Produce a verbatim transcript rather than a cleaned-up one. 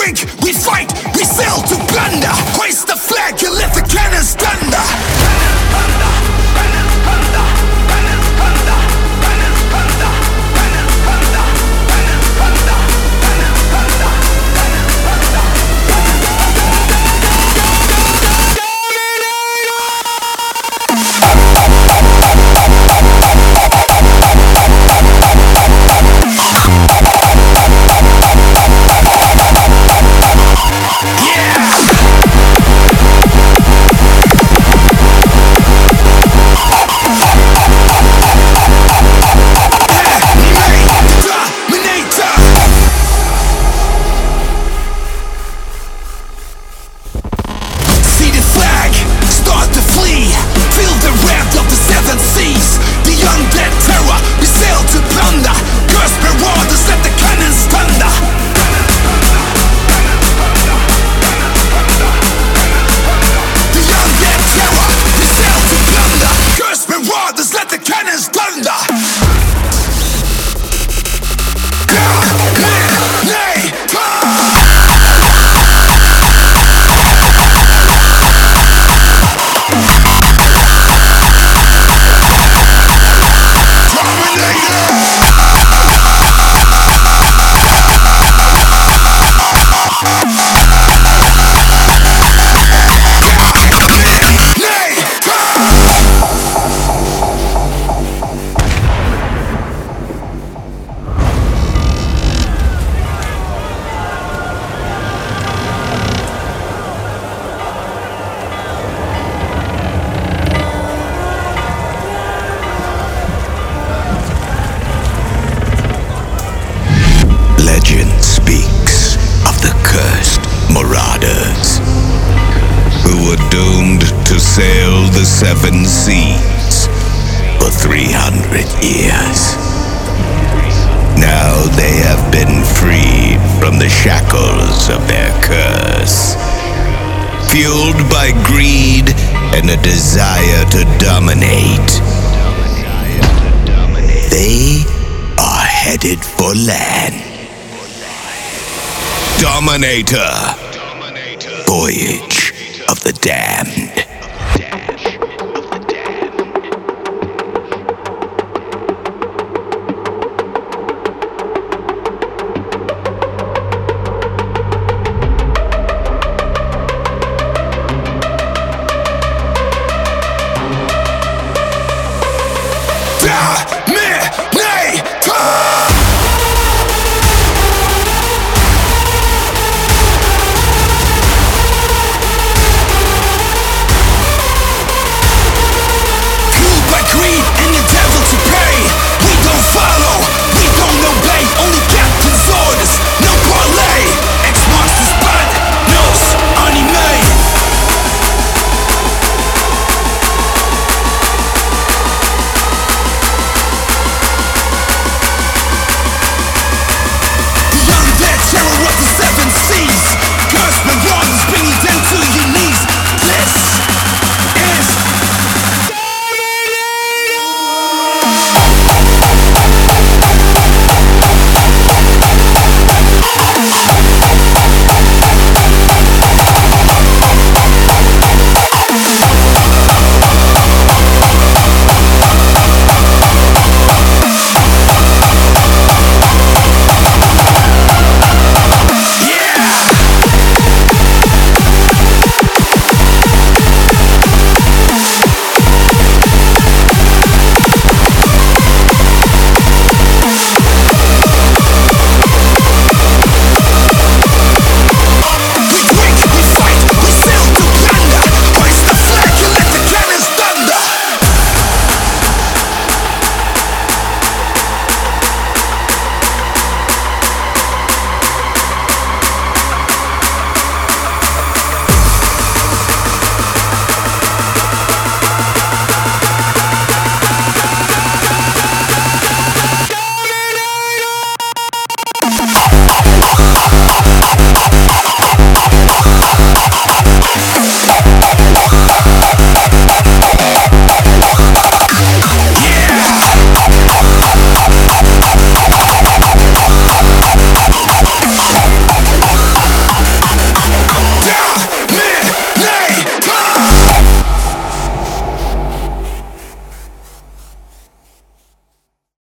drink, we fight, we sail to plunder. Hoist the flag and let the cannons thunder. Legend speaks of the cursed marauders who were doomed to sail the seven seas for three hundred years. Now they have been freed from the shackles of their curse. Fueled by greed and a desire to dominate, they are headed for land. Dominator. Voyage of the Damned.